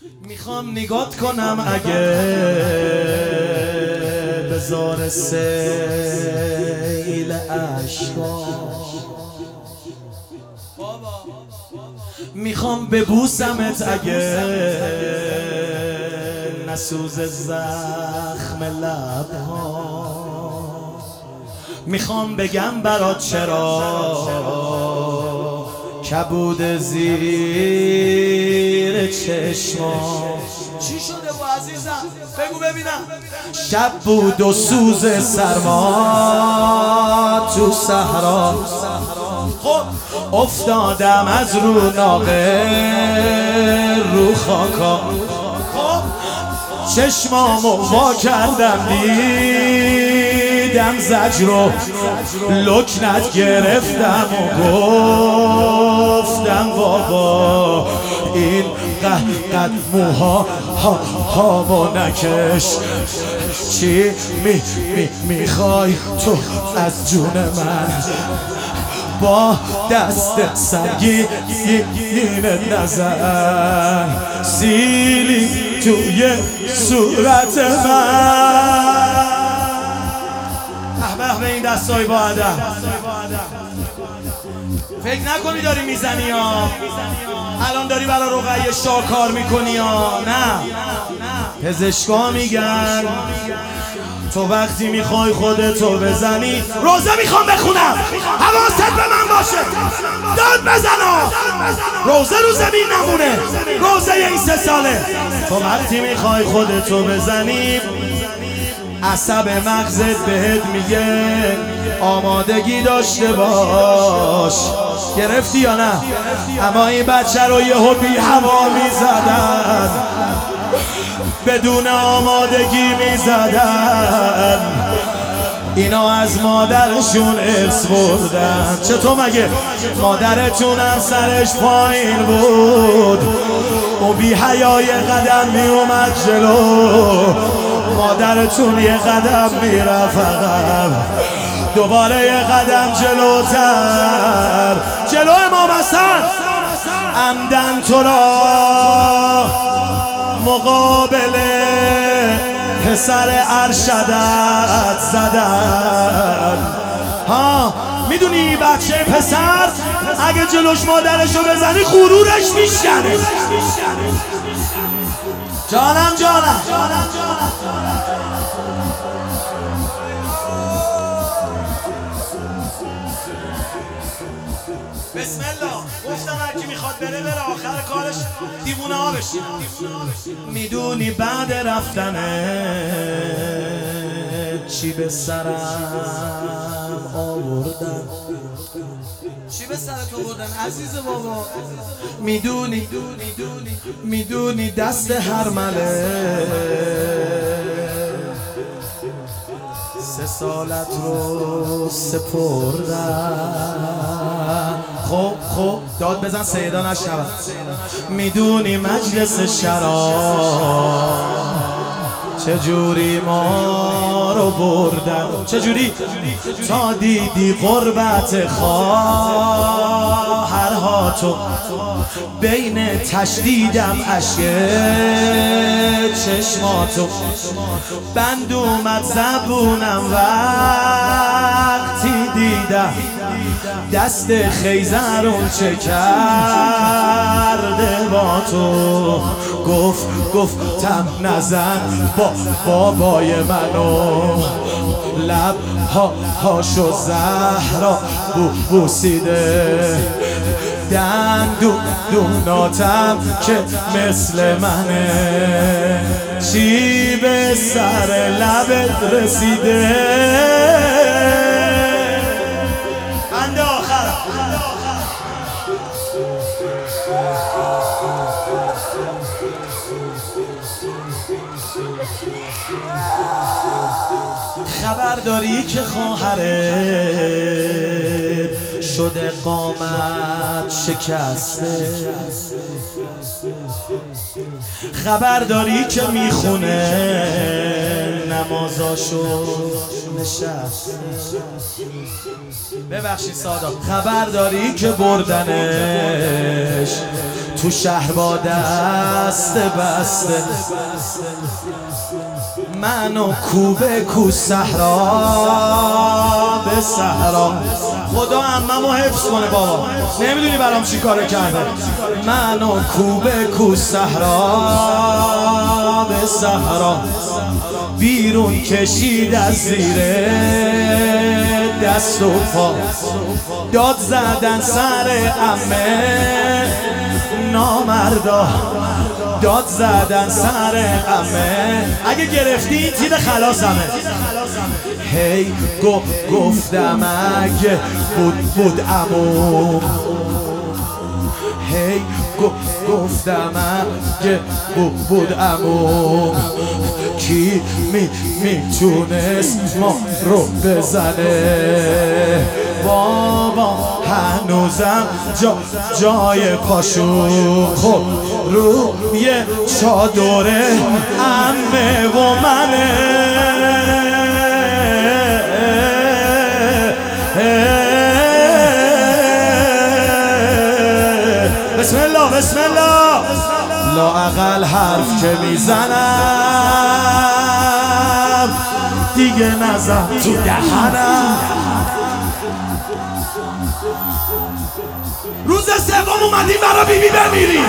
میخوام نگات کنم اگه بزار سیل عشقا، میخوام ببوسمت اگه نسوز زخم لبها، میخوام بگم برات چرا کبود زیر چشما. چی شده با عزیزم؟ بگو ببینم. شب بود و سوز سرما تو صحرا، خب افتادم از رو ناقه رو خاکا، خب چشمامو وا کردم دیدم زجر رو، لکنت گرفتم و گفتم بابا این قد موها هامو نکش. چی میخوای تو از جون من؟ با دست سنگین نزن سیلی توی صورت من. به این دستای با ادب. فکر نکنی داری میزنی ها، الان داری برای رقیه شاه کار میکنی ها. نه، پزشکا میگن تو وقتی میخوای خودتو بزنی. روزه میخوام بخونم، حواست به من باشه، داد بزن. روزه رو زمین نمونه، روزه این 3 ساله. تو وقتی میخوای خودتو بزنی عصب مغزت بهت میگه آمادگی داشته باش. گرفتی یا نه؟ اما این بچه رو یهو بی هوا میزدن، بدون آمادگی میزدن. اینا از مادرشون ارث بردن. چطور مگه مادرتون هم سرش پایین بود و بی حیای قدم میومد جلو، مادرتون یه قدم میرفت عقب، دوباره یه قدم جلوتر. جلو امام حسن عمدن تو را مقابل پسر ارشدت زدن. ها میدونی بچه پسر اگه جلوش مادرشو بزنی غرورش میشکنه. جانم بسم الله. گفتم هر کی میخواد بره آخر کارش دیوونه ها بشی. میدونی بعد رفتنه چی به سرم آوردن؟ چی به سرت آوردن عزیز بابا؟ میدونی دست هر مله 3 سالت رو سپردن. خب داد بزن سیدا نشنود. میدونی مجلس شراب چجوری ما رو بردن، چجوری تا دیدی غربت خواهرها تو بین تشدیدم اشک چشماتو بند اومد زبونم وقتی دیدم دست خیزرون چه کرده با تو. گفتم نزن با بابای منو، لب هاشو زهرا بوسیده، دندوناتم که مثل منه، چی به سر لبت رسیده؟ بند آخر خبر داری که خواهرت شده قامت شکسته؟ خبر داری که میخونه نمازاشو نشست؟ ببخشید سادا. خبر داری که بردنش تو شهر با دست بسته منو کوبه کو صحرا به صحرا. خدا عممو حفظ کنه بابا، نمیدونی برام چی کار کرده. منو کوبه کو صحرا به صحرا، بیرون کشید از زیر دست و پا، داد زدن سر عمه نامردا، داد زدن سر عمه. اگه گرفتی تیر خلاصمه. هی گفتم اگه بود عمو، هی گفتم اگه بود عمو، کی میتونست ما رو بزنه. بابا هنوزم جای پاشو خب روی چادره عمه و منه. بسم الله بسم الله. لااقل حرف که میزنم دیگه نزن تو دهنم. روز سوم اومدیم برا بیبی بمیریم.